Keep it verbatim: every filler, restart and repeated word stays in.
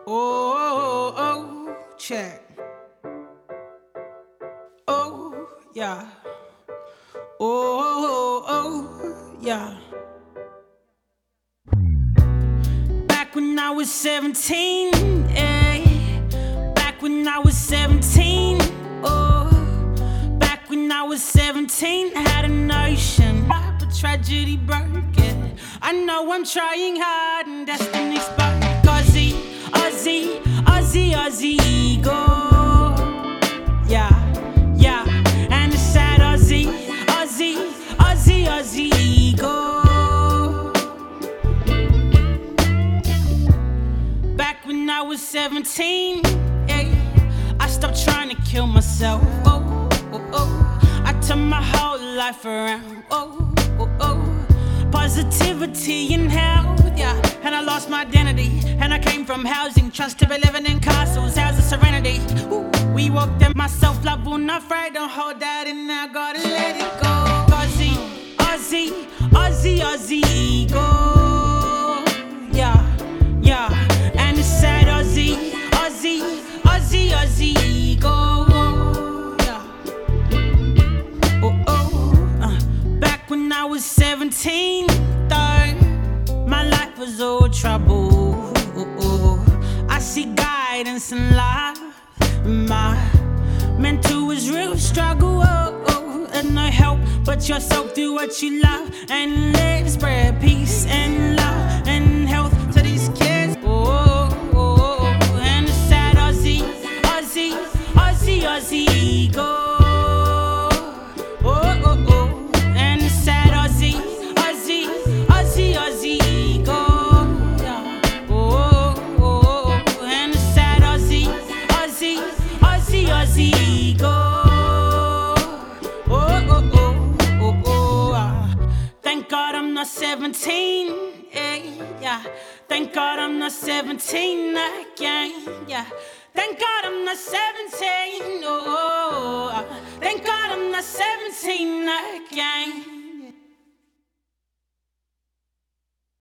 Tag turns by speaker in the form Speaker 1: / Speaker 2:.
Speaker 1: Oh, oh, check. Oh, yeah. Oh, oh, yeah. Back when I was seventeen, eh. Back when I was seventeen, oh. Back when I was seventeen, had a notion, but tragedy broke it. I know I'm trying hard and destiny's broke. Aussie, Aussie, Aussie, Aussie ego. Yeah, yeah. And the sad Aussie, Aussie, Aussie, Aussie ego. Back when I was seventeen, eh, I stopped trying to kill myself. Oh, oh, oh. I turned my whole life around. Oh, oh, oh. Positivity and health, yeah. And I lost my identity. And I came from housing trust to be living in castles, houses of serenity. Ooh. We walked in my self-love, will not afraid, don't hold that in now, gotta let it go. Aussie, Aussie, Aussie, Aussie ego. Yeah, yeah. And it's sad Aussie, Aussie, Aussie, Aussie ego. Yeah. Oh, oh. Uh, back when I was seventeen, though, my life was all trouble. Oh, oh. I see guidance in life. My mental was real struggle. Oh, oh. And no help but yourself. Do what you love and let it spread peace and love and health to these kids. Oh, oh, oh. And the sad Aussie, Aussie, Aussie, Aussie ego. Oh, oh, oh. And the sad Aussie, Aussie, Aussie, Aussie ego. Yeah. Oh, oh, oh. And the sad Aussie, Aussie, Aussie, Aussie ego. Oh, oh, oh, oh, oh. Ah. Thank God I'm not seventeen. Eh, yeah. Thank God I'm not seventeen again. Yeah. Thank God I'm not seventeen. Oh, oh, oh. Thank God I'm not seventeen again.